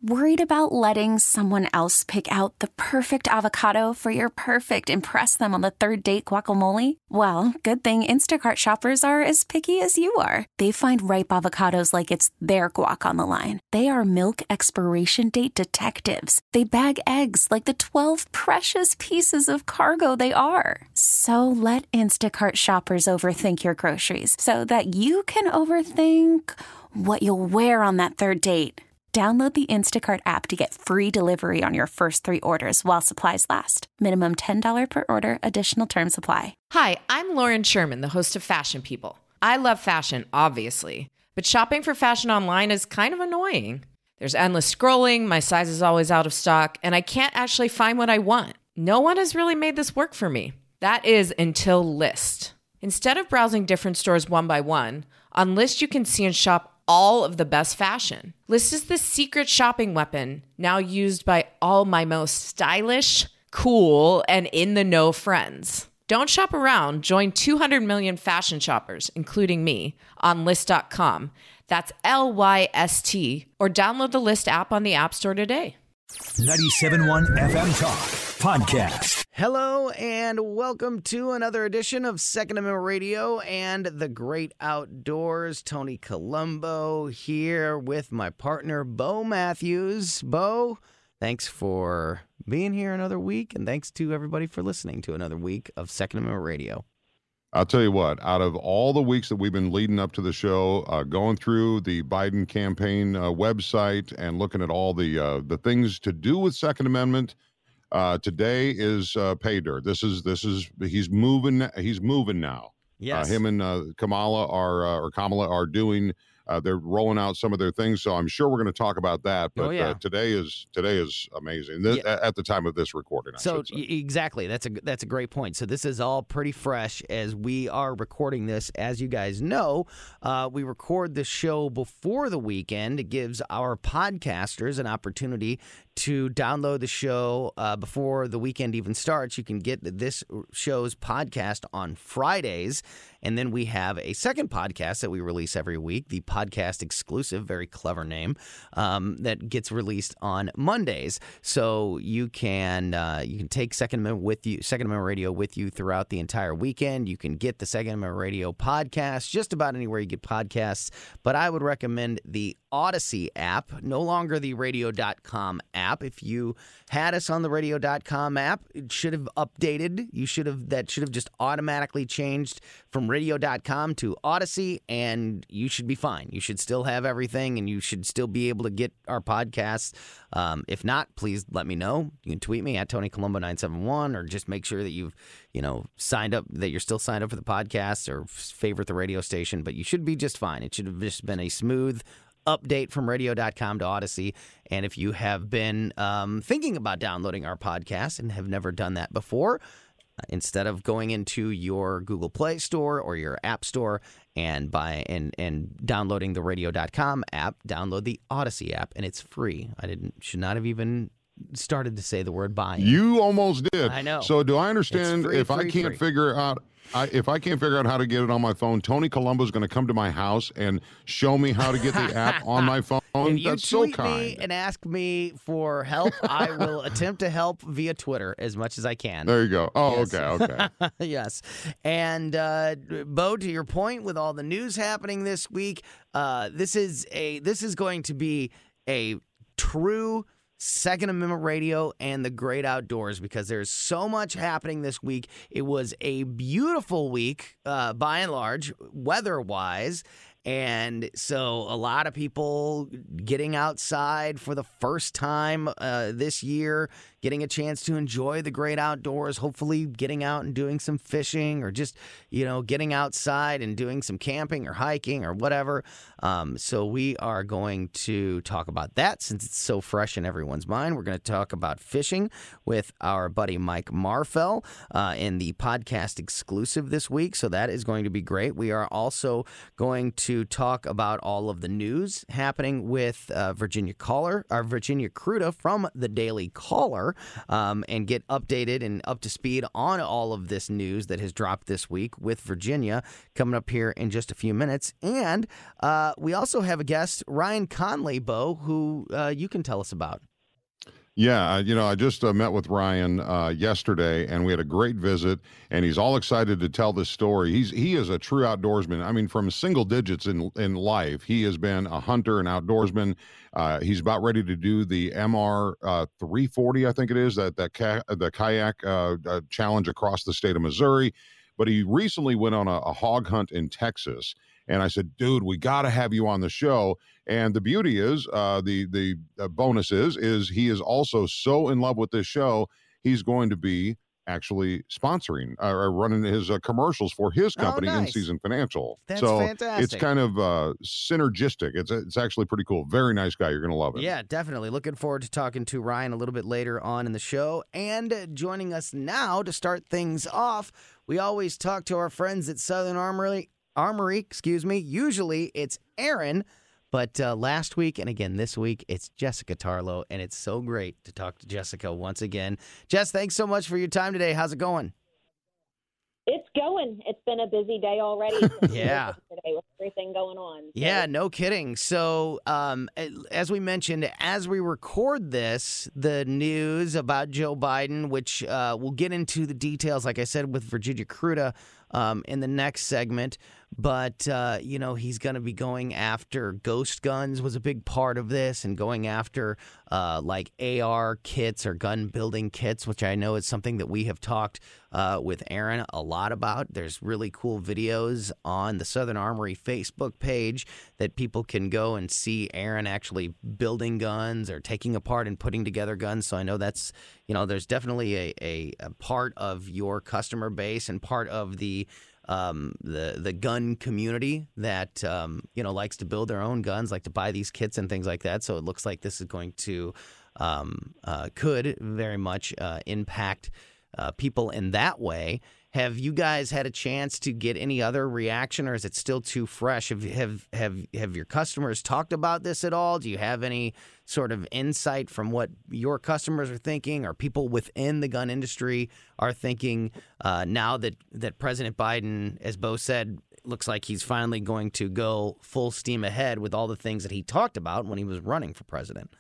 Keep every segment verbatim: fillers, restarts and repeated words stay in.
Worried about letting someone else pick out the perfect avocado for your perfect impress them on the third date guacamole? Well, good thing Instacart shoppers are as picky as you are. They find ripe avocados like it's their guac on the line. They are milk expiration date detectives. They bag eggs like the twelve precious pieces of cargo they are. So let Instacart shoppers overthink your groceries so that you can overthink what you'll wear on that third date. Download the Instacart app to get free delivery on your first three orders while supplies last. Minimum ten dollars per order. Additional terms apply. Hi, I'm Lauren Sherman, the host of Fashion People. I love fashion, obviously, but shopping for fashion online is kind of annoying. There's endless scrolling, my size is always out of stock, and I can't actually find what I want. No one has really made this work for me. That is until Lyst. Instead of browsing different stores one by one, on Lyst you can see and shop all of the best fashion. Lyst is the secret shopping weapon now used by all my most stylish, cool, and in-the-know friends. Don't shop around. Join two hundred million fashion shoppers, including me, on Lyst dot com. That's L Y S T. Or download the Lyst app on the App Store today. ninety-seven point one F M Talk Podcast. Hello and welcome to another edition of Second Amendment Radio and the Great Outdoors. Tony Colombo here with my partner, Bo Matthews. Bo, thanks for being here another week, and thanks to everybody for listening to another week of Second Amendment Radio. I'll tell you what, out of all the weeks that we've been leading up to the show, uh, going through the Biden campaign uh, website and looking at all the uh, the things to do with Second Amendment, uh, today is uh, pay dirt. This is this is he's moving. He's moving now. Yes, uh, him and uh, Kamala are uh, or Kamala are doing. Uh, they're rolling out some of their things, so I'm sure we're going to talk about that. But oh, yeah. uh, today is today is amazing. This, yeah. At the time of this recording, I so should say. Exactly, that's a that's a great point. So this is all pretty fresh as we are recording this. As you guys know, uh, we record the show before the weekend. It gives our podcasters an opportunity to download the show uh, before the weekend even starts. You can get this show's podcast on Fridays. And then we have a second podcast that we release every week, the Podcast Exclusive, very clever name, um, that gets released on Mondays. So you can uh, you can take Second Amendment with you, Second Amendment Radio with you throughout the entire weekend. You can get the Second Amendment Radio podcast just about anywhere you get podcasts. But I would recommend the Odyssey app, no longer the radio dot com app. If you had us on the radio dot com app, it should have updated. You should have that should have just automatically changed from radio dot com to Odyssey, and you should be fine. You should still have everything, and you should still be able to get our podcasts. Um, if not, please let me know. You can tweet me at Tony Colombo nine seven one, or just make sure that you've you know signed up, that you're still signed up for the podcast, or favorite the radio station. But you should be just fine. It should have just been a smooth update from radio dot com to Odyssey. And if you have been um, thinking about downloading our podcast and have never done that before, uh, instead of going into your Google Play Store or your App Store and buy and and downloading the radio dot com app, download the Odyssey app, and it's free. I didn't should not have even started to say the word buy. You almost did. I know. So do I understand free, if free, I can't free. figure out I, if I can't figure out how to get it on my phone, Tony Colombo is going to come to my house and show me how to get the app on my phone? If you That's so tweet kind. me and ask me for help, I will attempt to help via Twitter as much as I can. There you go. Oh, Yes. okay, okay. Yes. And, uh, Bo, to your point, with all the news happening this week, uh, this is a this is going to be a true Second Amendment Radio and the Great Outdoors, because there's so much happening this week. It was a beautiful week, uh, by and large, weather-wise. And so a lot of people getting outside for the first time uh, this year, getting a chance to enjoy the great outdoors, hopefully getting out and doing some fishing, or just, you know, getting outside and doing some camping or hiking or whatever. Um, so we are going to talk about that since it's so fresh in everyone's mind. We're going to talk about fishing with our buddy Mike Marfell uh, in the Podcast Exclusive this week. So that is going to be great. We are also going to to talk about all of the news happening with uh, Virginia Caller, or Virginia Kruta from the Daily Caller. more um, and get updated and up to speed on all of this news that has dropped this week with Virginia coming up here in just a few minutes. And uh, we also have a guest, Ryan Conley, Bo, who uh, you can tell us about. Yeah, uh, you know, I just uh, met with Ryan uh, yesterday, and we had a great visit, and he's all excited to tell this story. He's he is a true outdoorsman. I mean, from single digits in in life, he has been a hunter and outdoorsman. Uh, he's about ready to do the M R uh, three forty, I think it is, that that ca- the kayak uh, uh, challenge across the state of Missouri. But he recently went on a, a hog hunt in Texas. And I said, dude, we got to have you on the show. And the beauty is, uh, the the uh, bonus is, is he is also so in love with this show, he's going to be actually sponsoring uh, or running his uh, commercials for his company, oh, nice. In Season Financial. That's so fantastic. It's kind of uh, synergistic. It's it's actually pretty cool. Very nice guy. You're going to love it. Yeah, definitely. Looking forward to talking to Ryan a little bit later on in the show. And uh, joining us now to start things off, we always talk to our friends at Southern Armory. Armory, excuse me. Usually it's Aaron, but uh, last week and again this week, it's Jessica Tarlow, and it's so great to talk to Jessica once again. Jess, thanks so much for your time today. How's it going? It's going. It's been a busy day already. Yeah. Today with everything going on. So. Yeah, no kidding. So, um, as we mentioned, as we record this, the news about Joe Biden, which uh, we'll get into the details, like I said, with Virginia Kruta um, in the next segment. But, uh, you know, he's going to be going after ghost guns was a big part of this, and going after uh, like A R kits or gun building kits, which I know is something that we have talked uh, with Aaron a lot about. There's really cool videos on the Southern Armory Facebook page that people can go and see Aaron actually building guns or taking apart and putting together guns. So I know that's, you know, there's definitely a, a, a part of your customer base and part of the Um, the the gun community that um, you know likes to build their own guns, like to buy these kits and things like that. So it looks like this is going to um, uh, could very much uh, impact uh, people in that way. Have you guys had a chance to get any other reaction, or is it still too fresh? Have have have have your customers talked about this at all? Do you have any sort of insight from what your customers are thinking, or people within the gun industry are thinking uh, now that, that President Biden, as Bo said, looks like he's finally going to go full steam ahead with all the things that he talked about when he was running for president?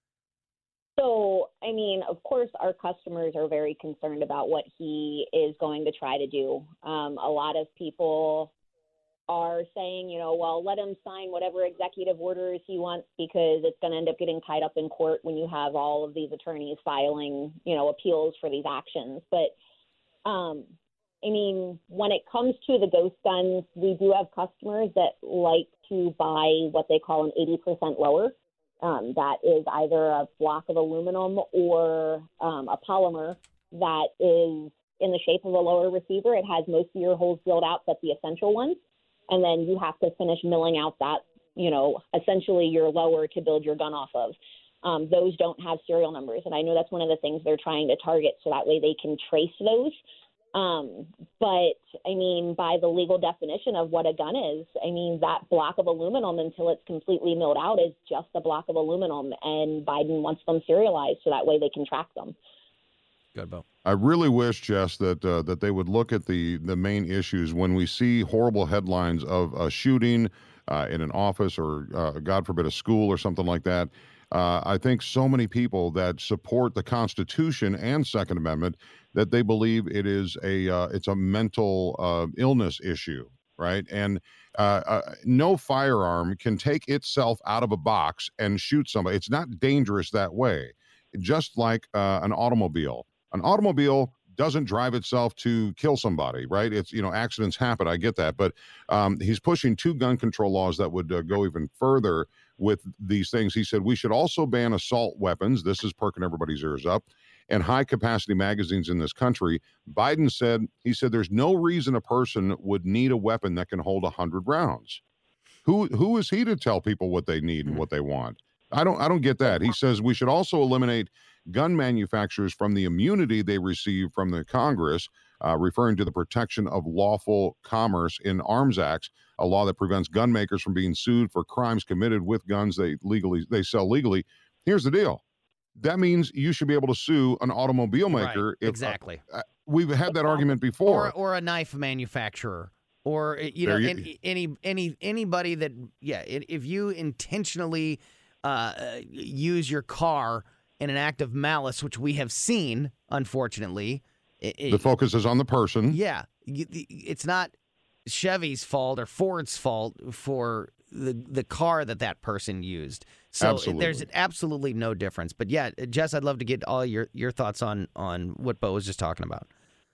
So, I mean, of course, our customers are very concerned about what he is going to try to do. Um, a lot of people are saying, you know, well, let him sign whatever executive orders he wants because it's going to end up getting tied up in court when you have all of these attorneys filing, you know, appeals for these actions. But, um, I mean, when it comes to the ghost guns, we do have customers that like to buy what they call an eighty percent lower. Um, that is either a block of aluminum or um, a polymer that is in the shape of a lower receiver. It has most of your holes drilled out but the essential ones. And then you have to finish milling out that, you know, essentially your lower to build your gun off of. Um, those don't have serial numbers. And I know that's one of the things they're trying to target so that way they can trace those. Um, but, I mean, by the legal definition of what a gun is, I mean, that block of aluminum until it's completely milled out is just a block of aluminum. And Biden wants them serialized so that way they can track them. Good, Bo. I really wish, Jess, that uh, that they would look at the the main issues when we see horrible headlines of a shooting uh, in an office or, uh, God forbid, a school or something like that. Uh, I think so many people that support the Constitution and Second Amendment that they believe it is a uh, it's a mental uh, illness issue, right? And uh, uh, no firearm can take itself out of a box and shoot somebody. It's not dangerous that way. Just like uh, an automobile. An automobile doesn't drive itself to kill somebody, right? It's, you know, accidents happen. I get that. But um, he's pushing two gun control laws that would uh, go even further with these things. He said we should also ban assault weapons. This is perking everybody's ears up. And high capacity magazines in this country. Biden said, he said, there's no reason a person would need a weapon that can hold one hundred rounds. Who Who is he to tell people what they need and what they want? I don't I don't get that. He says we should also eliminate gun manufacturers from the immunity they receive from the Congress, uh, referring to the Protection of Lawful Commerce in Arms Act, a law that prevents gun makers from being sued for crimes committed with guns they legally they sell legally. Here's the deal. that means you should be able to sue an automobile maker. Right, if, exactly. Uh, uh, we've had that argument before. Or, or a knife manufacturer. Or, you know, There you- any, any any anybody that, yeah, if you intentionally uh, use your car in an act of malice, which we have seen, unfortunately. It, The focus is on the person. Yeah. you- It's not Chevy's fault or Ford's fault for the the car that that person used. So Absolutely. there's absolutely no difference. But, yeah, Jess, I'd love to get all your, your thoughts on, on what Bo was just talking about.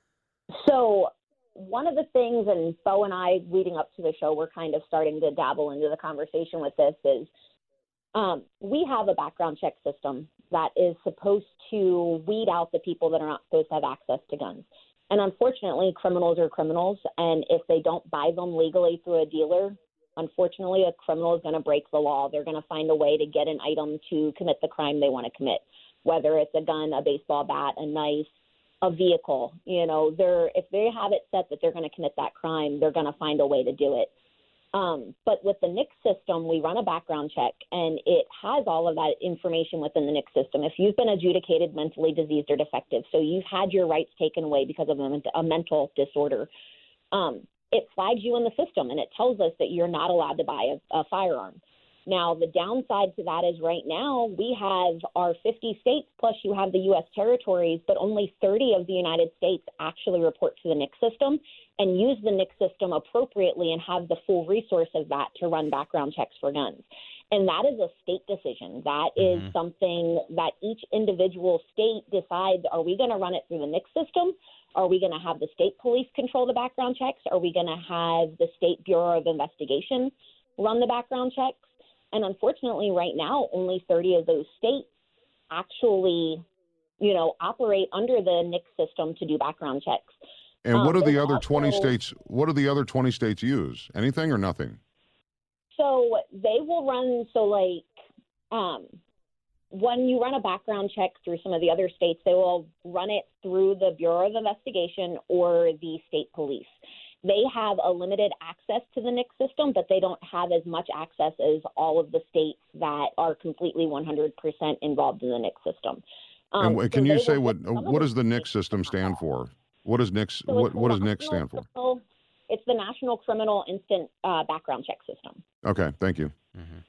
So one of the things, and Bo and I, leading up to the show, we're kind of starting to dabble into the conversation with this, is um, we have a background check system that is supposed to weed out the people that are not supposed to have access to guns. And unfortunately, criminals are criminals, and if they don't buy them legally through a dealer, unfortunately, a criminal is going to break the law. They're going to find a way to get an item to commit the crime they want to commit, whether it's a gun, a baseball bat, a knife, a vehicle. You know, they're if they have it set that they're going to commit that crime, they're going to find a way to do it. Um, but with the N I C system, we run a background check, and it has all of that information within the N I C system. If you've been adjudicated mentally diseased or defective, so you've had your rights taken away because of a, a mental disorder, um, it flags you in the system, and it tells us that you're not allowed to buy a, a firearm. Now, the downside to that is right now we have our fifty states, plus you have the U S territories, but only thirty of the United States actually report to the N I C system and use the N I C system appropriately and have the full resource of that to run background checks for guns. And that is a state decision. That is Mhm. something that each individual state decides, are we going to run it through the N I C system? Are we going to have the state police control the background checks? Are we going to have the State Bureau of Investigation run the background checks? And unfortunately, right now, only thirty of those states actually, you know, operate under the N I C system to do background checks. And what Um, do the there's other twenty also- states? What do the other twenty states use? Anything or nothing? So they will run, so like um, when you run a background check through some of the other states, they will run it through the Bureau of Investigation or the state police. They have a limited access to the N I C system, but they don't have as much access as all of the states that are completely one hundred percent involved in the N I C system. Um, and wh- so can they you will say get what some of what the does the N I C states system to stand have for? What does N I C? So What it's the what does N I C National stand for? Criminal- It's the National Criminal Instant uh, Background Check System. Okay, thank you.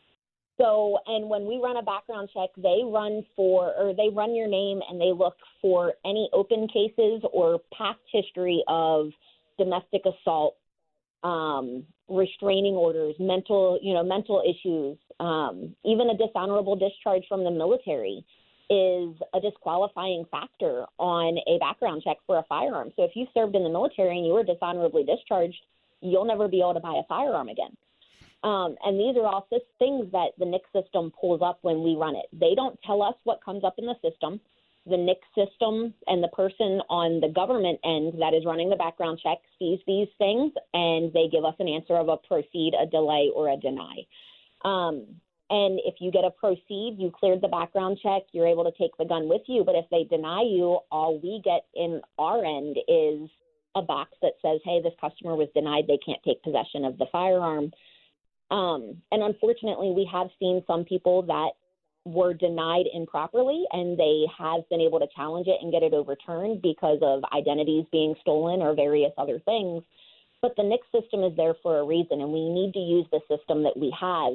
So, and when we run a background check, they run for, or they run your name and they look for any open cases or past history of domestic assault, um, restraining orders, mental, you know, mental issues, um, even a dishonorable discharge from the military is a disqualifying factor on a background check for a firearm. So if you served in the military and you were dishonorably discharged, you'll never be able to buy a firearm again. Um, and these are all sys- things that the N I C system pulls up when we run it. They don't tell us what comes up in the system. The N I C system and the person on the government end that is running the background check sees these things, and they give us an answer of a proceed, a delay, or a deny. Um, and if you get a proceed, you cleared the background check, you're able to take the gun with you. But if they deny you, all we get in our end is a box that says, hey, this customer was denied. They can't take possession of the firearm. Um, and unfortunately, we have seen some people that were denied improperly, and they have been able to challenge it and get it overturned because of identities being stolen or various other things. But the N I C system is there for a reason, and we need to use the system that we have.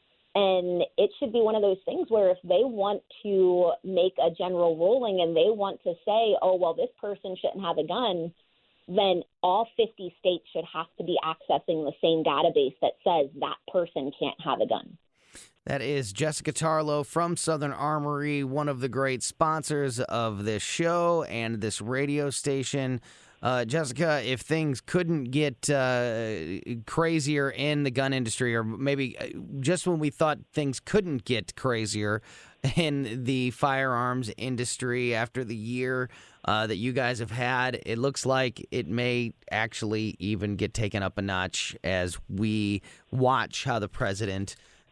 And it should be one of those things where if they want to make a general ruling and they want to say, oh, well, this person shouldn't have a gun, then all fifty states should have to be accessing the same database that says that person can't have a gun. That is Jessica Tarlow from Southern Armory, one of the great sponsors of this show and this radio station. Uh, Jessica, if things couldn't get uh, crazier in the gun industry, or maybe just when we thought things couldn't get crazier in the firearms industry after the year uh, that you guys have had, it looks like it may actually even get taken up a notch as we watch how the president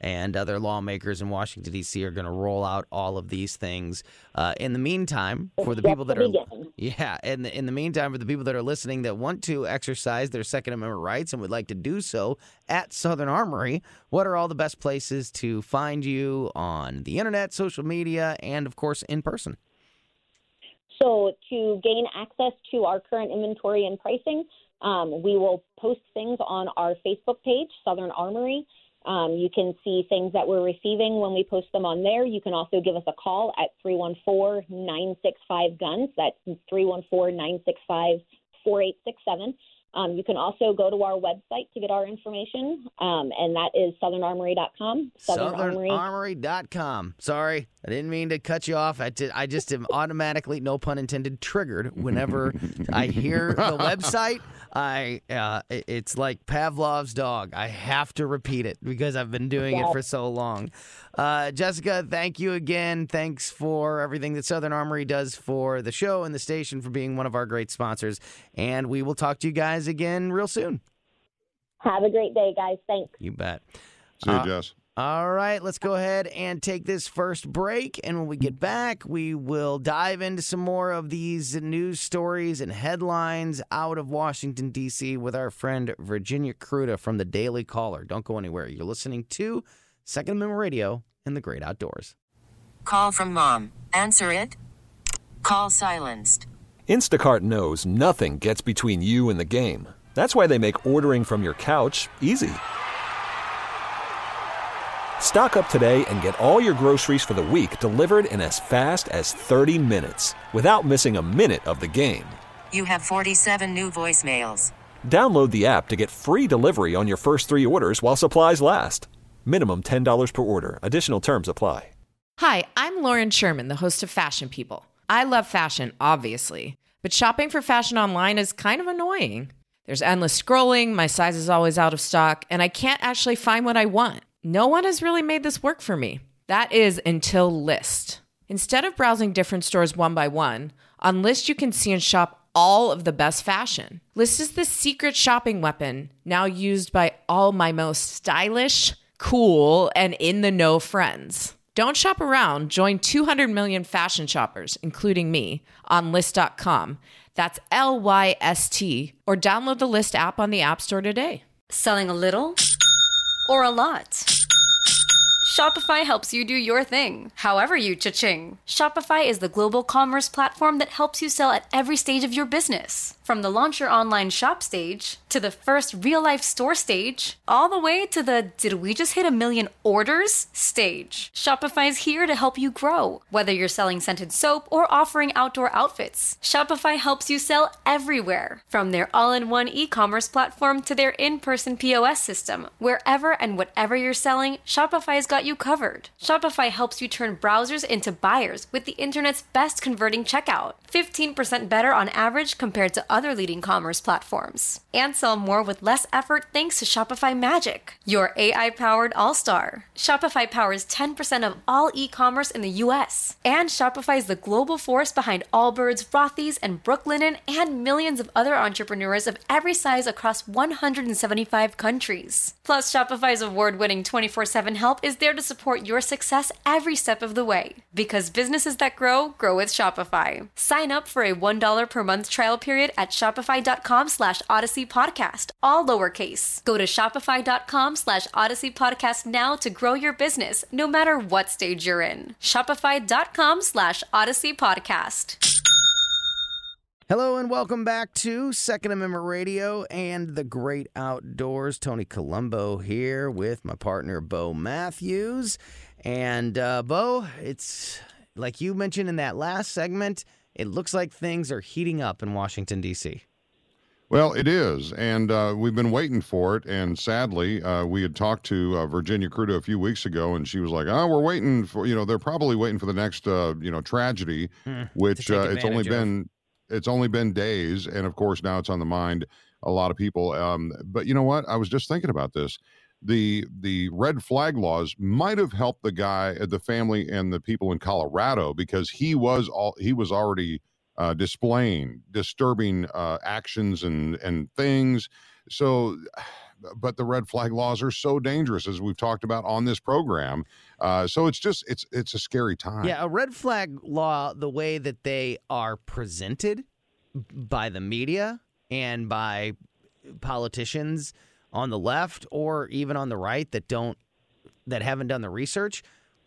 and other lawmakers in Washington, D C are going to roll out all of these things. Uh, in the meantime, for the people that are, yeah, in the, in the meantime, for the people that are listening that want to exercise their Second Amendment rights and would like to do so at Southern Armory, what are all the best places to find you on the internet, social media, and of course, in person? So to gain access to our current inventory and pricing, um, we will post things on our Facebook page, Southern Armory. Um, you can see things that we're receiving when we post them on there. You can also give us a call at three one four, nine six five, GUNS. That's three one four, nine six five, four eight six seven. Um, you can also go to our website to get our information, um, and that is southern armory dot com. southern armory dot com. Sorry, I didn't mean to cut you off. I, did, I just am automatically, no pun intended, triggered whenever I hear the website. I uh, it's like Pavlov's dog. I have to repeat it because I've been doing it for so long. Uh, Jessica, thank you again. Thanks for everything that Southern Armory does for the show and the station, for being one of our great sponsors. And we will talk to you guys again real soon. Have a great day, guys. Thanks. You bet. See you, uh, Jess. All right, let's go ahead and take this first break. And when we get back, we will dive into some more of these news stories and headlines out of Washington, D C with our friend Virginia Kruta from the Daily Caller. Don't go anywhere. You're listening to Second Amendment Radio in the Great Outdoors. Call from mom. Answer it. Call silenced. Instacart knows nothing gets between you and the game. That's why they make ordering from your couch easy. Stock up today and get all your groceries for the week delivered in as fast as thirty minutes without missing a minute of the game. You have forty-seven new voicemails. Download the app to get free delivery on your first three orders while supplies last. Minimum ten dollars per order. Additional terms apply. Hi, I'm Lauren Sherman, the host of Fashion People. I love fashion, obviously, but shopping for fashion online is kind of annoying. There's endless scrolling, my size is always out of stock, and I can't actually find what I want. No one has really made this work for me. That is until Lyst. Instead of browsing different stores one by one, on Lyst you can see and shop all of the best fashion. Lyst is the secret shopping weapon now used by all my most stylish, cool, and in-the-know friends. Don't shop around. Join two hundred million fashion shoppers, including me, on Lyst dot com. That's L Y S T, or download the Lyst app on the App Store today. Selling a little or a lot? Shopify helps you do your thing, however you cha-ching. Shopify is the global commerce platform that helps you sell at every stage of your business. From the launch your online shop stage, to the first real-life store stage, all the way to the did we just hit a million orders stage. Shopify's here to help you grow. Whether you're selling scented soap or offering outdoor outfits, Shopify helps you sell everywhere. From their all-in-one e-commerce platform to their in-person P O S system, wherever and whatever you're selling, Shopify's got you covered. Shopify helps you turn browsers into buyers with the internet's best converting checkout. fifteen percent better on average compared to other leading commerce platforms. And sell more with less effort thanks to Shopify Magic, your A I-powered all-star. Shopify powers ten percent of all e-commerce in the U S. And Shopify is the global force behind Allbirds, Rothy's, and Brooklinen, and millions of other entrepreneurs of every size across one hundred seventy-five countries. Plus, Shopify's award-winning twenty-four seven help is there to support your success every step of the way. Because businesses that grow, grow with Shopify. Sign up for a one dollar per month trial period at shopify.com slash Odyssey Podcast, all lowercase. Go to shopify.com slash Odyssey Podcast now to grow your business, no matter what stage you're in. Shopify.com slash Odyssey Podcast. Hello and welcome back to Second Amendment Radio and the Great Outdoors. Tony Colombo here with my partner, Bo Matthews. And, uh, Bo, it's like you mentioned in that last segment, it looks like things are heating up in Washington, D C. Well, it is, and uh, we've been waiting for it, and sadly, uh, we had talked to uh, Virginia Kruta a few weeks ago, and she was like, oh, we're waiting for, you know, they're probably waiting for the next, uh, you know, tragedy, mm, which uh, it's only been, it's only been days, and of course, now it's on the mind a lot of people. Um, but you know what? I was just thinking about this. The the red flag laws might have helped the guy, the family, and the people in Colorado because he was all he was already uh, displaying disturbing uh, actions and and things. So but the red flag laws are so dangerous, as we've talked about on this program. Uh, so it's just it's it's a scary time. Yeah, a red flag law, the way that they are presented by the media and by politicians on the left or even on the right that don't that haven't done the research,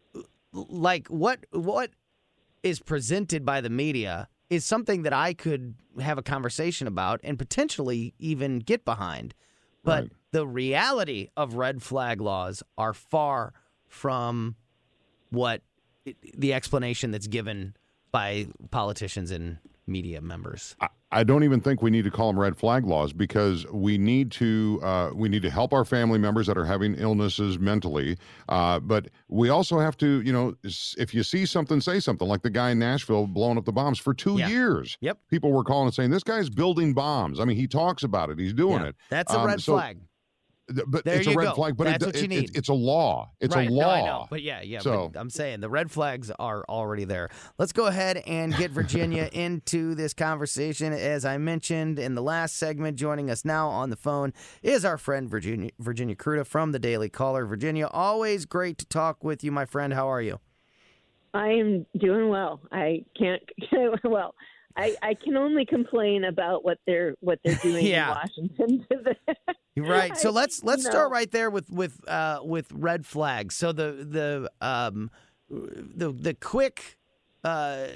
like what what is presented by the media is something that I could have a conversation about and potentially even get behind. But Right. the reality of red flag laws are far from what the explanation that's given by politicians and media members. I, I don't even think we need to call them red flag laws, because we need to uh, we need to help our family members that are having illnesses mentally. Uh, but we also have to, you know, s- if you see something, say something. Like the guy in Nashville blowing up the bombs for two Yeah. years. Yep. People were calling and saying, this guy's building bombs. I mean, he talks about it. He's doing Yeah, it. That's a Um, red so- flag. th- But There it's a you red go. flag. But That's it, what you it- need. It's, it's a law. It's right. a law. No, I know. But yeah, yeah. So- but I'm saying the red flags are already there. Let's go ahead and get Virginia into this conversation. As I mentioned in the last segment, joining us now on the phone is our friend Virginia Virginia Kruta from the Daily Caller. Virginia, always great to talk with you, my friend. How are you? I am doing well. I can't. Well, I, I can only complain about what they're what they're doing Yeah. in Washington. You're right. So let's let's No. start right there with with uh, with red flags. So the the um, the the quick uh,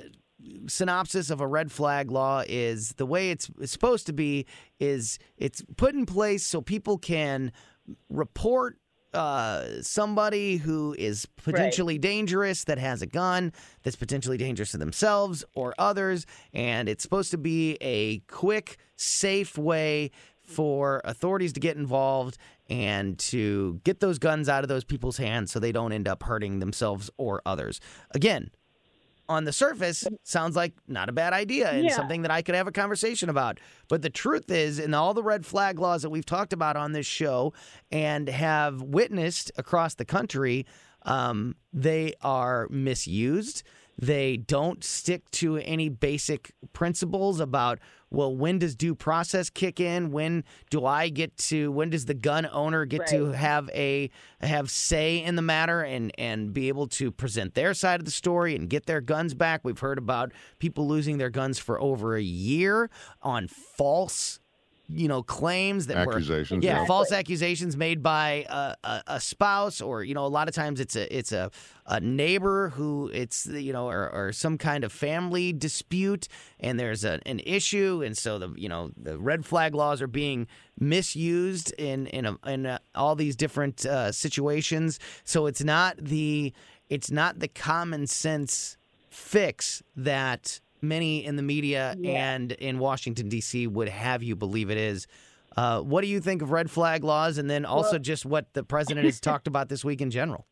synopsis of a red flag law is the way it's, it's supposed to be is it's put in place so people can report uh, somebody who is potentially dangerous, that has a gun, that's potentially dangerous to themselves or others, and it's supposed to be a quick, safe way for authorities to get involved and to get those guns out of those people's hands so they don't end up hurting themselves or others. Again, on the surface, sounds like not a bad idea and Yeah. something that I could have a conversation about. But the truth is, in all the red flag laws that we've talked about on this show and have witnessed across the country, um, they are misused. They don't stick to any basic principles about, well, when does due process kick in? When do I get to, when does the gun owner get to Right. have a, have say in the matter and, and be able to present their side of the story and get their guns back? We've heard about people losing their guns for over a year on false, you know, claims that Accusations, were, yeah, yeah. false accusations made by a, a, a spouse, or, you know, a lot of times it's a, it's a, a neighbor who it's, you know, or, or some kind of family dispute, and there's a, an issue. And so the, you know, the red flag laws are being misused in, in, a, in a, all these different uh, situations. So it's not the, it's not the common sense fix that many in the media Yeah. and in Washington, D C would have you believe it is. Uh, what do you think of red flag laws, and then also Well- just what the president has talked about this week in general?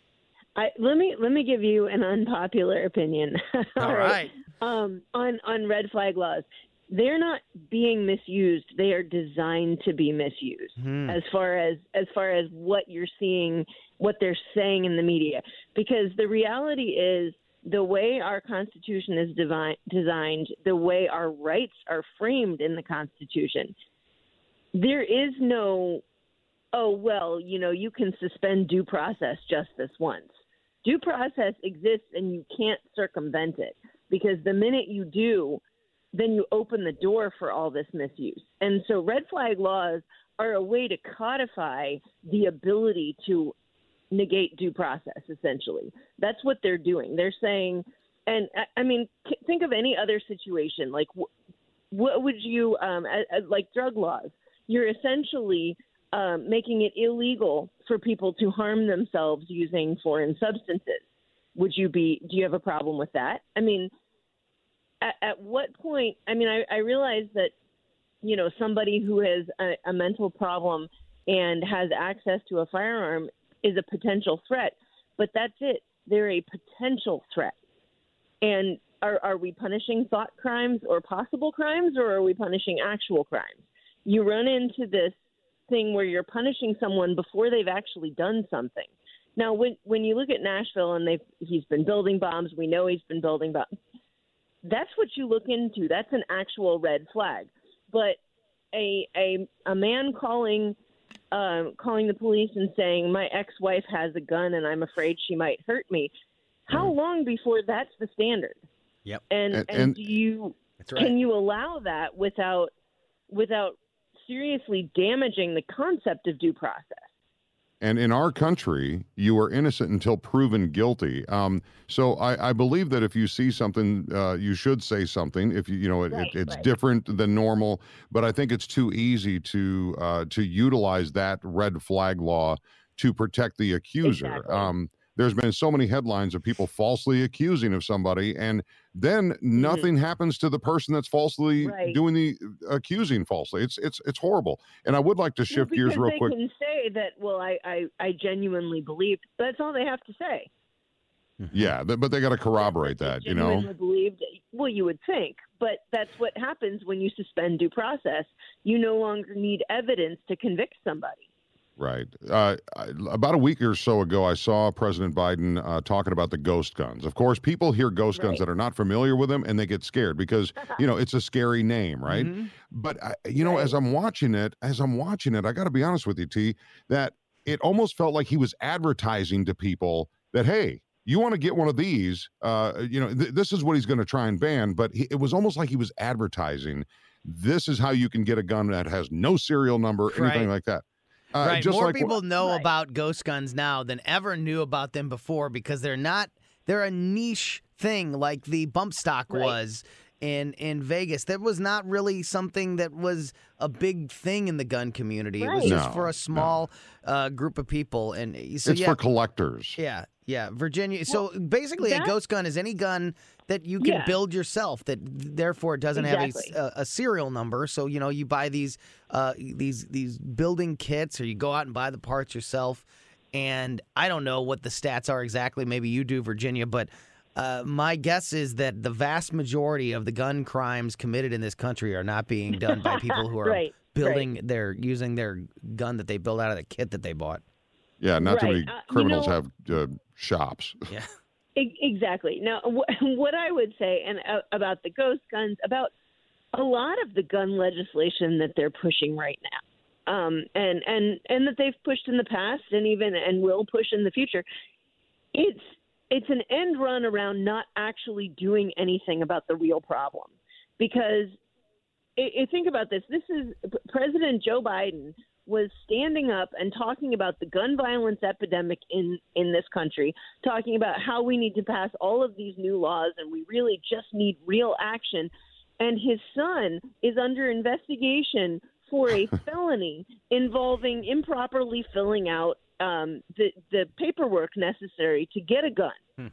I, let me let me give you an unpopular opinion. All right. Um, on on red flag laws, they're not being misused. They are designed to be misused. Hmm. As far as as far as what you're seeing, what they're saying in the media, because the reality is the way our Constitution is devi- designed, the way our rights are framed in the Constitution, there is no, oh, well, you know, you can suspend due process just this once. Due process exists and you can't circumvent it, because the minute you do, then you open the door for all this misuse. And so red flag laws are a way to codify the ability to negate due process, essentially. That's what they're doing. They're saying, and I- I mean, c- think of any other situation. Like, wh- what would you, um, a- a- like drug laws, you're essentially um, making it illegal for people to harm themselves using foreign substances. Would you be, do you have a problem with that? I mean, at, at what point, I mean, I, I realize that, you know, somebody who has a, a mental problem and has access to a firearm is a potential threat, but that's it. They're a potential threat. And are, are we punishing thought crimes or possible crimes, or are we punishing actual crimes? You run into this thing where you're punishing someone before they've actually done something. Now, when when you look at Nashville and they've he's been building bombs, we know he's been building bombs. That's what you look into. That's an actual red flag. But a a a man calling um, calling the police and saying, my ex-wife has a gun and I'm afraid she might hurt me. How mm. long before that's the standard? Yep. And, and, and do you that's right. can you allow that without without seriously damaging the concept of due process? And in our country, you are innocent until proven guilty. Um, so I, I believe that if you see something, uh, you should say something. If you, you know, it, right, it, it's right. different than normal. But I think it's too easy to uh, to utilize that red flag law to protect the accuser. Exactly. Um, there's been so many headlines of people falsely accusing of somebody, and then nothing mm-hmm. happens to the person that's falsely right. doing the accusing falsely. It's it's it's horrible. And I would like to shift well, gears real they quick. They can say that, well, I, I, I genuinely believed. That's all they have to say. Yeah, th- but they got to corroborate that, you know. Believed, well, you would think, but that's what happens when you suspend due process. You no longer need evidence to convict somebody. Right. Uh, about a week or so ago, I saw President Biden uh, talking about the ghost guns. Of course, people hear ghost guns right. that are not familiar with them, and they get scared because, you know, it's a scary name, right? Mm-hmm. But, I, you know, right. as I'm watching it, as I'm watching it, I got to be honest with you, T, that it almost felt like he was advertising to people that, hey, you want to get one of these, uh, you know, th- this is what he's going to try and ban. But he, it was almost like he was advertising, this is how you can get a gun that has no serial number, anything right. like that. Uh, right. Just More like people wh- know right. about ghost guns now than ever knew about them before because they're not, they're a niche thing like the bump stock right. was in, in Vegas. That was not really something that was a big thing in the gun community. Right. It was just no, for a small no. uh, group of people. And so, It's yeah, for collectors. Yeah. Yeah. Virginia. Well, so basically that, a ghost gun is any gun that you can yeah. build yourself that therefore it doesn't exactly. have a, a, a serial number. So, you know, you buy these uh, these these building kits or you go out and buy the parts yourself. And I don't know what the stats are exactly. Maybe you do, Virginia. But uh, my guess is that the vast majority of the gun crimes committed in this country are not being done by people who are right. building right. their using their gun that they built out of the kit that they bought. Yeah, not right. too many uh, criminals you know, have uh, shops. Yeah. Exactly. Now, what I would say, and about the ghost guns, about a lot of the gun legislation that they're pushing right now, um, and and and that they've pushed in the past, and even and will push in the future, it's it's an end run around not actually doing anything about the real problem. Because it, it, think about this: this is President Joe Biden was standing up and talking about the gun violence epidemic in, in this country, talking about how we need to pass all of these new laws and we really just need real action. And his son is under investigation for a felony involving improperly filling out um, the, the paperwork necessary to get a gun. Hmm.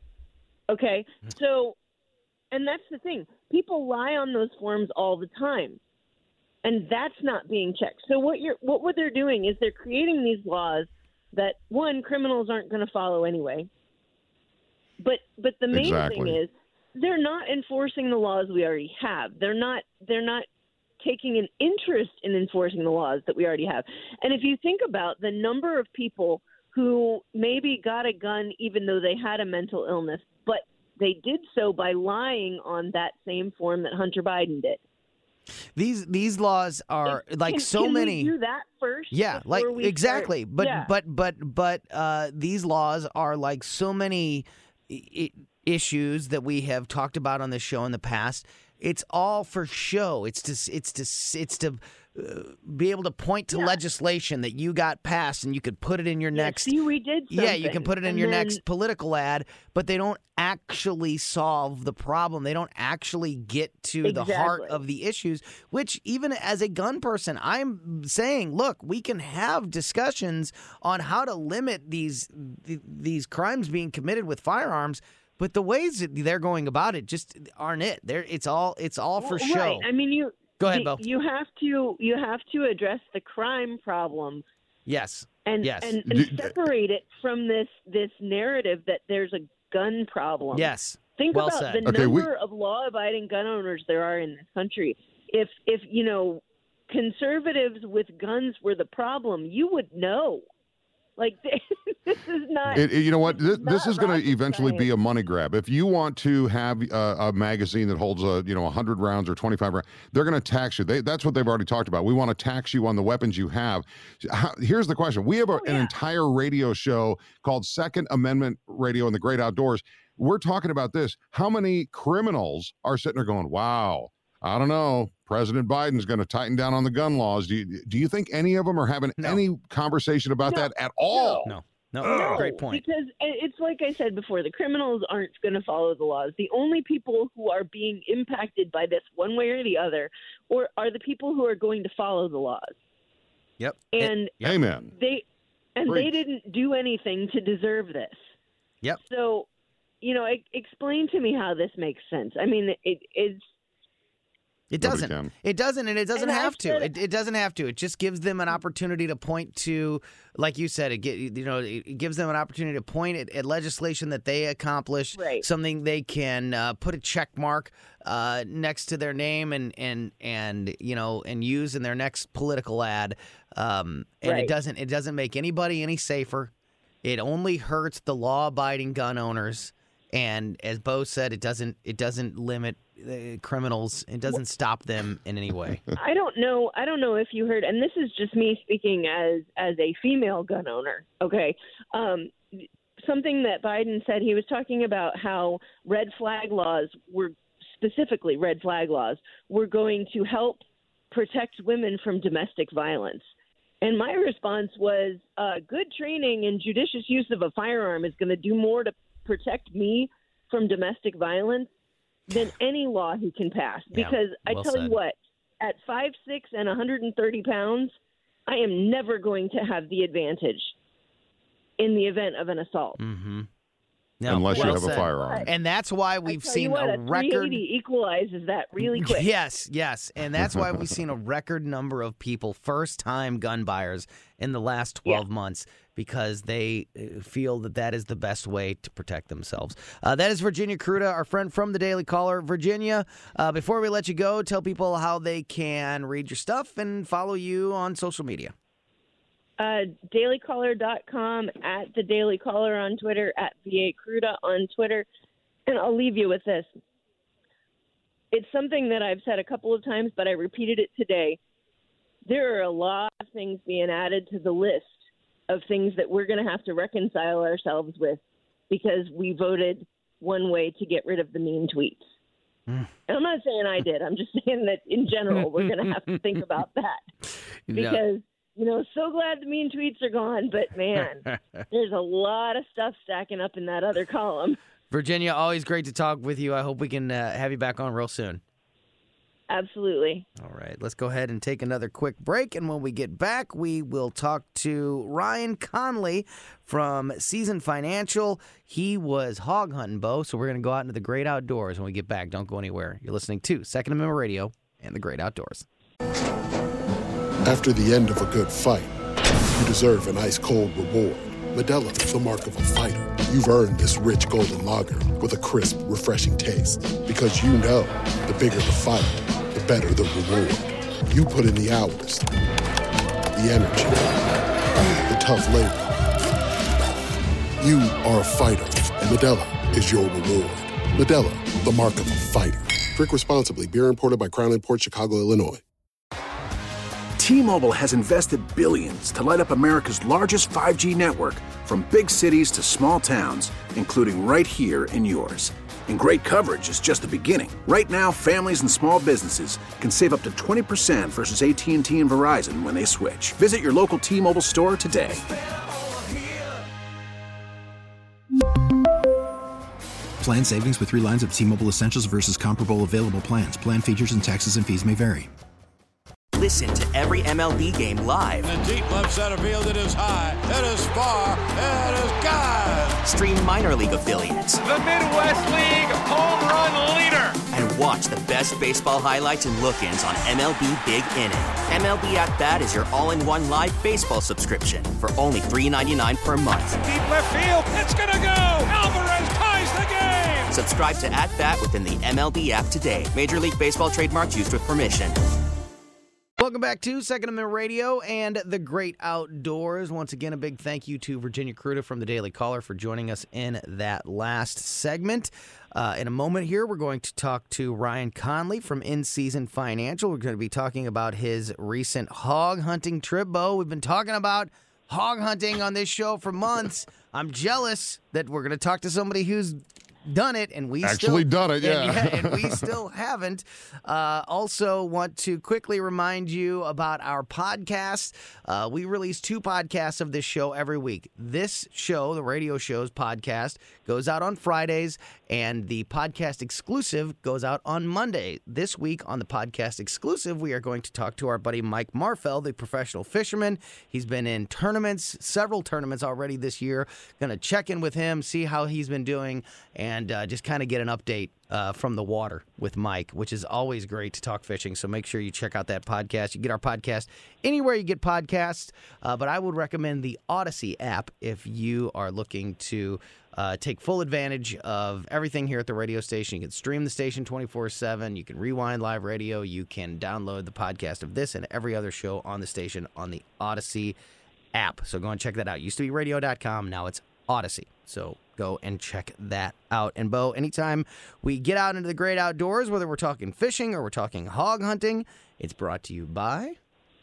Okay? So, and that's the thing. People lie on those forms all the time. And that's not being checked. So what you're, what, what they're doing is they're creating these laws that, one, criminals aren't going to follow anyway. But but the main exactly. thing is they're not enforcing the laws we already have. They're not they're not taking an interest in enforcing the laws that we already have. And if you think about the number of people who maybe got a gun even though they had a mental illness, but they did so by lying on that same form that Hunter Biden did. These these laws are can, like so can many. We do that first. Yeah, like exactly. Start? But yeah. but but but uh, these laws are like so many I- issues that we have talked about on this show in the past. It's all for show. It's to it's to it's to uh, be able to point to yeah. legislation that you got passed, and you could put it in your yeah, next. See, we did something. Yeah, you can put it in and your then, next political ad, but they don't actually solve the problem. They don't actually get to exactly. the heart of the issues. Which, even as a gun person, I'm saying, look, we can have discussions on how to limit these these crimes being committed with firearms. But the ways that they're going about it just aren't it. They're, it's all it's all for well, show. Right. I mean, you go ahead, you, Bo. You have to you have to address the crime problem. Yes. And yes. and, and separate it from this this narrative that there's a gun problem. Yes. Think well about said. the Okay, number we... of law-abiding gun owners there are in this country. If if you know conservatives with guns were the problem, you would know. Like, this is not. It, it- you know what? This, this is going rocket to eventually science. be a money grab. If you want to have uh, a magazine that holds a you know one hundred rounds or twenty-five rounds, they're going to tax you. They, that's what they've already talked about. We want to tax you on the weapons you have. How, here's the question: we have a, Oh, an yeah. entire radio show called Second Amendment Radio in the Great Outdoors. We're talking about this. How many criminals are sitting there going, "Wow, I don't know. President Biden's going to tighten down on the gun laws." Do you, do you think any of them are having No. any conversation about No. that at all? No, no, No, great point. Because it's like I said before, the criminals aren't going to follow the laws. The only people who are being impacted by this one way or the other or are the people who are going to follow the laws. Yep. And Yep. Amen. they and Preach. they didn't do anything to deserve this. Yep. So, you know, e- explain to me how this makes sense. I mean, it, it's It Nobody doesn't. can. It doesn't, and it doesn't And I've have to. said- It, it doesn't have to. It just gives them an opportunity to point to, like you said, it get, you know, it it gives them an opportunity to point at, at legislation that they accomplished, Right. something they can uh, put a check mark uh, next to their name and and and you know and use in their next political ad. Um, and it Right. doesn't. It doesn't make anybody any safer. It only hurts the law-abiding gun owners. And as Bo said, it doesn't. It doesn't limit uh, criminals. It doesn't stop them in any way. I don't know. I don't know if you heard, and this is just me speaking as as a female gun owner. Okay, um, something that Biden said. He was talking about how red flag laws were specifically red flag laws were going to help protect women from domestic violence. And my response was, uh, good training and judicious use of a firearm is going to do more to protect me from domestic violence than any law he can pass. Yeah, Because I well tell said. you what, at five six and one hundred thirty pounds, I am never going to have the advantage in the event of an assault. Mm-hmm. No, Unless you well have a said. firearm. And that's why I we've tell seen you what, a a record. three eighty equalizes that really quick. Yes, yes. And that's why we've seen a record number of people, first time gun buyers, in the last twelve months because they uh, feel that that is the best way to protect themselves. Uh, that is Virginia Kruta, our friend from the Daily Caller. Virginia, uh, before we let you go, tell people how they can read your stuff and follow you on social media. Uh, daily caller dot com, at the Daily Caller on Twitter, at V A Cruda on Twitter. And I'll leave you with this. It's something that I've said a couple of times, but I repeated it today. There are a lot of things being added to the list of things that we're going to have to reconcile ourselves with because we voted one way to get rid of the mean tweets. Mm. And I'm not saying I did. I'm just saying that in general, we're going to have to think about that. Because, you know, so glad the mean tweets are gone, but man, there's a lot of stuff stacking up in that other column. Virginia, always great to talk with you. I hope we can uh, have you back on real soon. Absolutely. All right, let's go ahead and take another quick break. And when we get back, we will talk to Ryan Conley from Season Financial. He was hog hunting, Bo, so we're going to go out into the great outdoors when we get back. Don't go anywhere. You're listening to Second Amendment Radio and the Great Outdoors. After the end of a good fight, you deserve an ice-cold reward. Modelo is the mark of a fighter. You've earned this rich golden lager with a crisp, refreshing taste. Because you know, the bigger the fight, the better the reward. You put in the hours, the energy, the tough labor. You are a fighter, and Modelo is your reward. Modelo, the mark of a fighter. Drink responsibly. Beer imported by Crown Imports, Chicago, Illinois. T-Mobile has invested billions to light up America's largest five G network, from big cities to small towns, including right here in yours. And great coverage is just the beginning. Right now, families and small businesses can save up to twenty percent versus A T and T and Verizon when they switch. Visit your local T-Mobile store today. Plan savings with three lines of T-Mobile Essentials versus comparable available plans. Plan features and taxes and fees may vary. Listen to every M L B game live. In the deep left center field, it is high, it is far, it is gone. Stream minor league affiliates. The Midwest League home run leader. And watch the best baseball highlights and look-ins on M L B Big Inning. M L B At Bat is your all-in-one live baseball subscription for only three dollars and ninety-nine cents per month. Deep left field, it's gonna go. Alvarez ties the game. Subscribe to At Bat within the M L B app today. Major League Baseball trademarks used with permission. Welcome back to Second Amendment Radio and the Great Outdoors. Once again, a big thank you to Virginia Cruda from the Daily Caller for joining us in that last segment. Uh, in a moment here, we're going to talk to Ryan Conley from In Season Financial. We're going to be talking about his recent hog hunting trip. Bo, we've been talking about hog hunting on this show for months. I'm jealous that we're going to talk to somebody who's done it, and we actually still, done it, yeah. And, yeah, and we still haven't. Uh, also, want to quickly remind you about our podcast. Uh, we release two podcasts of this show every week. This show, the radio show's podcast, goes out on Fridays, and the podcast exclusive goes out on Monday. This week on the podcast exclusive, we are going to talk to our buddy Mike Marfell, the professional fisherman. He's been in tournaments, several tournaments already this year. Going to check in with him, see how he's been doing, and And uh, just kind of get an update uh, from the water with Mike, which is always great to talk fishing. So make sure you check out that podcast. You get our podcast anywhere you get podcasts, uh, but I would recommend the Odyssey app if you are looking to uh, take full advantage of everything here at the radio station. You can stream the station twenty-four seven. You can rewind live radio. You can download the podcast of this and every other show on the station on the Odyssey app. So go and check that out. It used to be radio dot com. Now it's Odyssey. So go and check that out. And Bo, anytime we get out into the great outdoors, whether we're talking fishing or we're talking hog hunting, it's brought to you by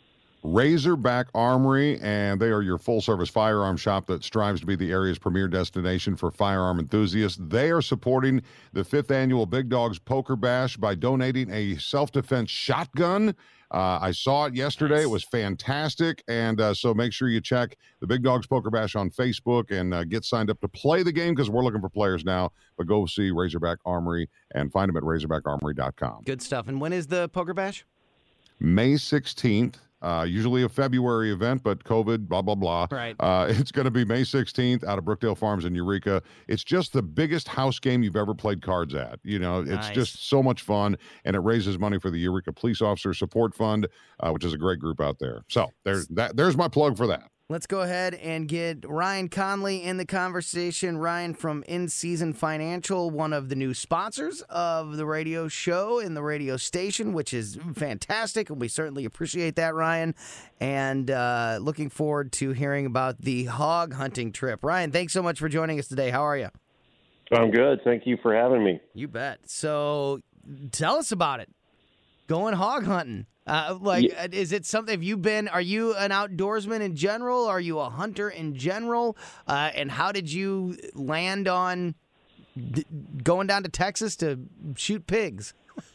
Razorback Armory, and they are your full-service firearm shop that strives to be the area's premier destination for firearm enthusiasts. They are supporting the fifth annual Big Dogs Poker Bash by donating a self-defense shotgun. Uh, I saw it yesterday. It was fantastic, and uh, so make sure you check the Big Dogs Poker Bash on Facebook and uh, get signed up to play the game because we're looking for players now. But go see Razorback Armory and find them at razorback armory dot com. Good stuff. And when is the Poker Bash? May sixteenth. Uh, usually a February event, but COVID, blah, blah, blah. Right. Uh, it's going to be May sixteenth out of Brookdale Farms in Eureka. It's just the biggest house game you've ever played cards at. You know, it's Nice. just so much fun, and it raises money for the Eureka Police Officer Support Fund, uh, which is a great group out there. So there's that. There's my plug for that. Let's go ahead and get Ryan Conley in the conversation. Ryan from In Season Financial, one of the new sponsors of the radio show and the radio station, which is fantastic, and we certainly appreciate that, Ryan. And uh, looking forward to hearing about the hog hunting trip. Ryan, thanks so much for joining us today. How are you? I'm good. Thank you for having me. You bet. So tell us about it. Going hog hunting. Uh, like, Yeah. is it something, have you been, are you an outdoorsman in general? Are you a hunter in general? Uh, and how did you land on d- going down to Texas to shoot pigs?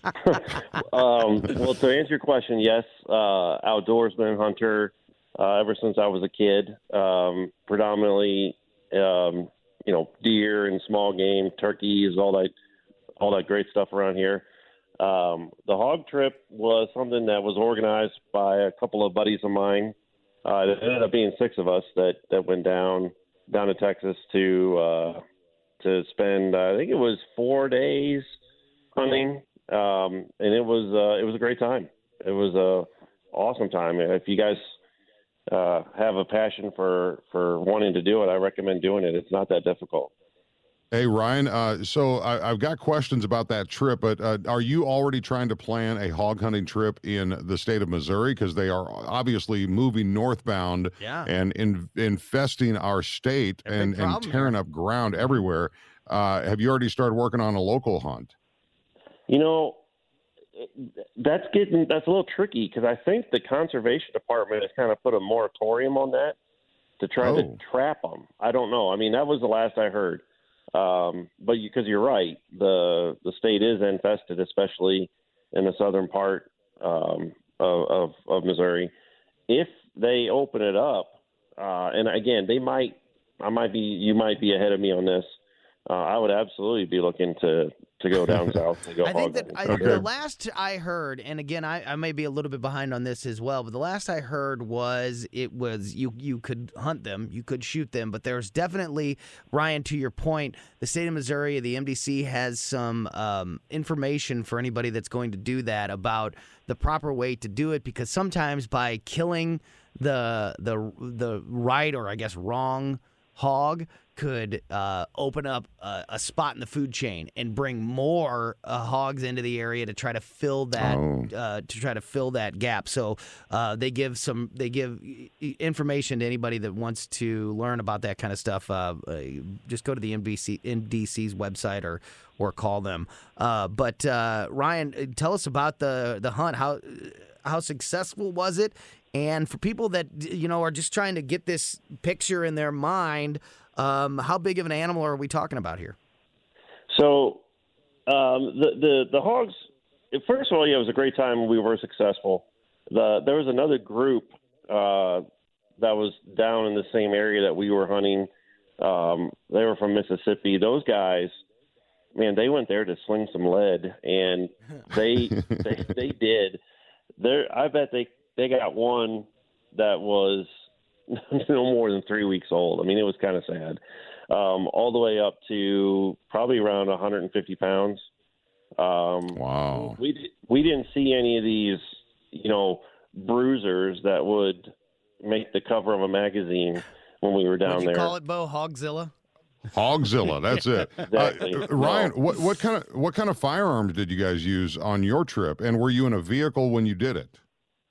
um, well, to answer your question, yes, uh, outdoorsman, hunter, uh, ever since I was a kid, um, predominantly, um, you know, deer and small game, turkeys, all that, all that great stuff around here. Um, the hog trip was something that was organized by a couple of buddies of mine. Uh, it ended up being six of us that, that went down down to Texas to uh, to spend. Uh, I think it was four days hunting, um, and it was uh, it was a great time. It was a awesome time. If you guys uh, have a passion for for wanting to do it, I recommend doing it. It's not that difficult. Hey, Ryan, uh, so I, I've got questions about that trip, but uh, are you already trying to plan a hog hunting trip in the state of Missouri? Because they are obviously moving northbound Yeah. and in, infesting our state They're a and, big and problem tearing up ground everywhere. Uh, have you already started working on a local hunt? You know, that's getting that's a little tricky because I think the conservation department has kind of put a moratorium on that to try Oh. to trap them. I don't know. I mean, that was the last I heard. Um, but because you, you're right, the the state is infested, especially in the southern part um, of, of of Missouri. If they open it up, uh, and again, they might, I might be, you might be ahead of me on this. Uh, I would absolutely be looking to, to go down south and go I think hog that hunting. I, the last I heard, and again, I, I may be a little bit behind on this as well, but the last I heard was it was you you could hunt them, you could shoot them, but there's definitely, Ryan, to your point, the state of Missouri, the M D C has some um, information for anybody that's going to do that about the proper way to do it, because sometimes by killing the the the right or I guess wrong hog could uh, open up a, a spot in the food chain and bring more uh, hogs into the area to try to fill that Oh. uh, to try to fill that gap. So uh, they give some they give information to anybody that wants to learn about that kind of stuff. Uh, uh, just go to the N B C N D C's website or or call them. Uh, but uh, Ryan, tell us about the the hunt. How how successful was it? And for people that, you know, are just trying to get this picture in their mind, um, how big of an animal are we talking about here? So um, the, the the hogs, first of all, yeah, it was a great time. We were successful. The, there was another group uh, that was down in the same area that we were hunting. Um, they were from Mississippi. Those guys, man, they went there to sling some lead, and they they, they did. There, I bet they. They got one that was no more than three weeks old. I mean, it was kind of sad. Um, all the way up to probably around one hundred fifty pounds. Um, wow. We we didn't see any of these, you know, bruisers that would make the cover of a magazine when we were down What'd you there. call it, Bo? Hogzilla? Hogzilla, that's it. Exactly. Uh, Ryan, No. what what kind of what kind of firearms did you guys use on your trip? And were you in a vehicle when you did it?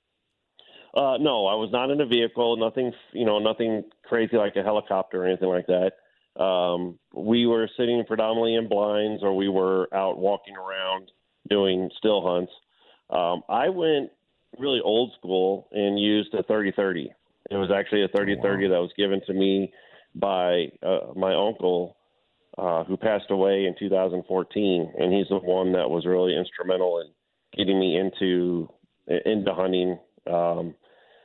Uh, no, I was not in a vehicle. Nothing, you know, nothing crazy like a helicopter or anything like that. Um, we were sitting predominantly in blinds, or we were out walking around doing still hunts. Um, I went really old school and used a thirty thirty. It was actually a thirty thirty that was given to me by uh, my uncle, uh, who passed away in two thousand fourteen, and he's the one that was really instrumental in getting me into into hunting. Um,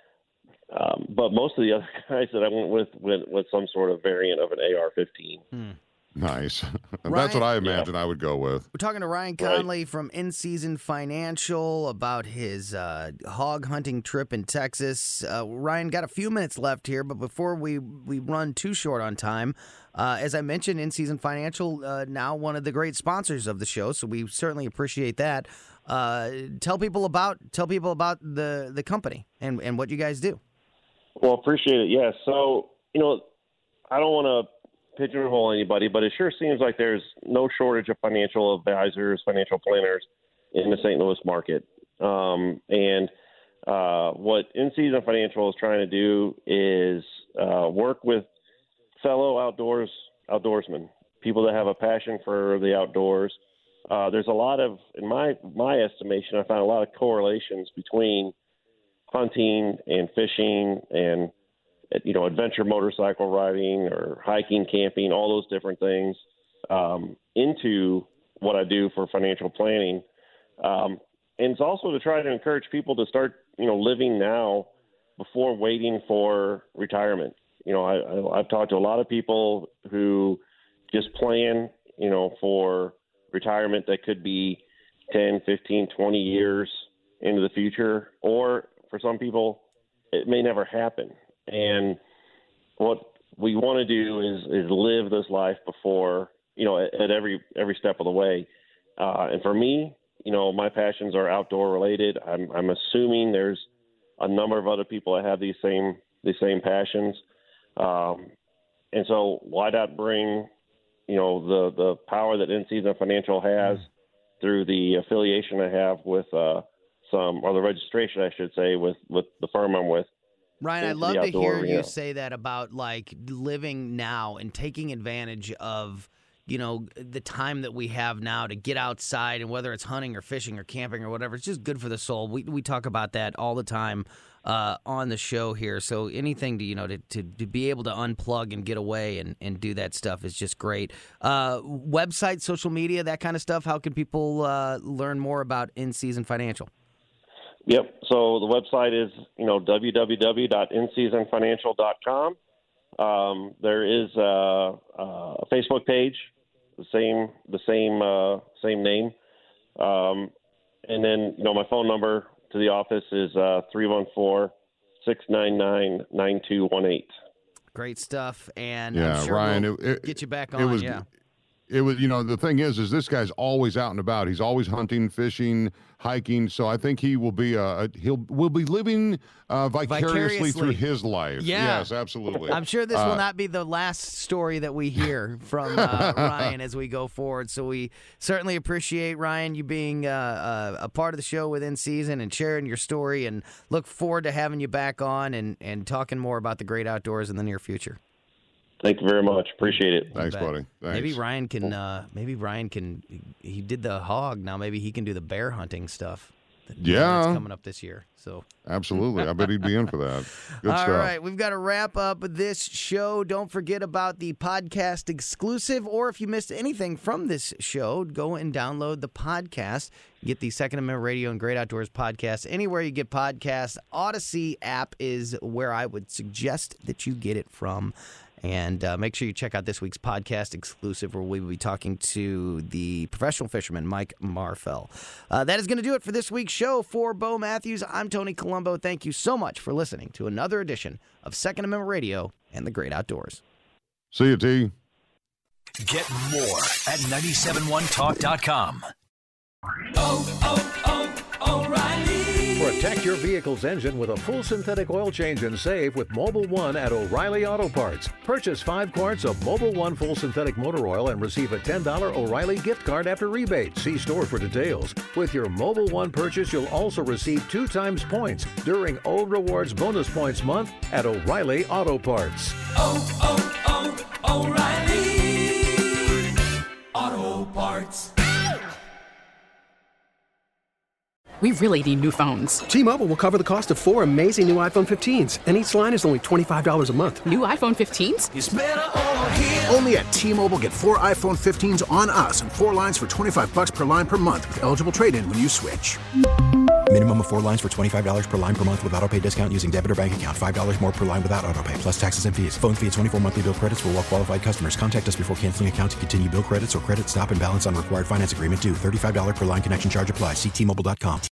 um, but most of the other guys that I went with went with some sort of variant of an A R fifteen. Hmm. Nice. Ryan- That's what I imagine I would go with. We're talking to Ryan Conley from In Season Financial about his uh, hog hunting trip in Texas. Uh, Ryan, got a few minutes left here, but before we, we run too short on time, uh, as I mentioned, In Season Financial, uh, now one of the great sponsors of the show, so we certainly appreciate that. Uh, tell people about tell people about the, the company and, and what you guys do. Well, appreciate it. Yeah. So, you know, I don't want to pigeonhole anybody, but it sure seems like there's no shortage of financial advisors, financial planners in the Saint Louis market. Um, and uh, what In Season Financial is trying to do is uh, work with fellow outdoors outdoorsmen, people that have a passion for the outdoors. Uh, there's a lot of, in my my estimation, I found a lot of correlations between hunting and fishing and, you know, adventure motorcycle riding or hiking, camping, all those different things um, into what I do for financial planning. Um, and it's also to try to encourage people to start, you know, living now before waiting for retirement. You know, I, I, I've talked to a lot of people who just plan, you know, for retirement that could be ten, fifteen, twenty years into the future, or for some people, it may never happen. And what we want to do is, is live this life before, you know, at, at every every step of the way. Uh, and for me, you know, my passions are outdoor related. I'm, I'm assuming there's a number of other people that have these same these same passions. Um, and so why not bring, you know, the, the power that In Season Financial has through the affiliation I have with uh, some, or the registration, I should say, with, with the firm I'm with. Ryan, I'd into love the to hear outdoor you arena. say that about like living now and taking advantage of, you know, the time that we have now to get outside, and whether it's hunting or fishing or camping or whatever, it's just good for the soul. We we talk about that all the time uh, on the show here. So anything to, you know, to, to, to be able to unplug and get away and, and do that stuff is just great. Uh, website, social media, that kind of stuff. How can people uh, learn more about In Season Financial? Yep. So the website is, you know, w w w dot in season financial dot com. Um, there is a, a Facebook page, the same the same uh, same name, um, and then, you know, my phone number to the office is uh, three one four, six nine nine, nine two one eight. Great stuff, and Yeah, I'm sure Ryan, we'll it- it- get you back it on. was- yeah. it was, you know, the thing is, is this guy's always out and about. He's always hunting, fishing, hiking. So I think he will be a, he'll will be living uh, vicariously, Vicariously. through his life. Yeah. Yes, absolutely. I'm sure this Uh, will not be the last story that we hear from uh, Ryan as we go forward. So we certainly appreciate, Ryan, you being uh, uh, a part of the show within season and sharing your story, and look forward to having you back on and, and talking more about the great outdoors in the near future. Thank you very much. Appreciate it. Thanks, Bet. buddy. Thanks. Maybe Ryan can. Uh, maybe Ryan can. He did the hog. Now maybe he can do the bear hunting stuff. That, Yeah. that's coming up this year. So Absolutely. I bet he'd be in for that. Good all stuff. right, we've got to wrap up this show. Don't forget about the podcast exclusive, or if you missed anything from this show, go and download the podcast. Get the Second Amendment Radio and Great Outdoors podcast anywhere you get podcasts. Odyssey app is where I would suggest that you get it from. And uh, make sure you check out this week's podcast exclusive, where we will be talking to the professional fisherman, Mike Marfell. Uh, that is going to do it for this week's show. For Bo Matthews, I'm Tony Colombo. Thank you so much for listening to another edition of Second Amendment Radio and the Great Outdoors. See you, T. Get more at nine seven one talk dot com. Oh, oh, oh, O'Reilly. Protect your vehicle's engine with a full synthetic oil change and save with Mobil One at O'Reilly Auto Parts. Purchase five quarts of Mobil One full synthetic motor oil and receive a ten dollars O'Reilly gift card after rebate. See store for details. With your Mobil One purchase, you'll also receive two times points during O Rewards Bonus Points Month at O'Reilly Auto Parts. Oh, oh, oh, O'Reilly Auto Parts. We really need new phones. T-Mobile will cover the cost of four amazing new iPhone fifteens, and each line is only twenty-five dollars a month. New iPhone fifteens? It's better over here. Only at T-Mobile, get four iPhone fifteens on us and four lines for twenty-five bucks per line per month with eligible trade-in when you switch. Minimum of four lines for twenty-five dollars per line per month with autopay discount using debit or bank account. five dollars more per line without autopay, plus taxes and fees. Phone fee at twenty-four monthly bill credits for well-qualified customers. Contact us before canceling account to continue bill credits or credit stop and balance on required finance agreement due. thirty-five dollars per line connection charge applies. See T Mobile dot com.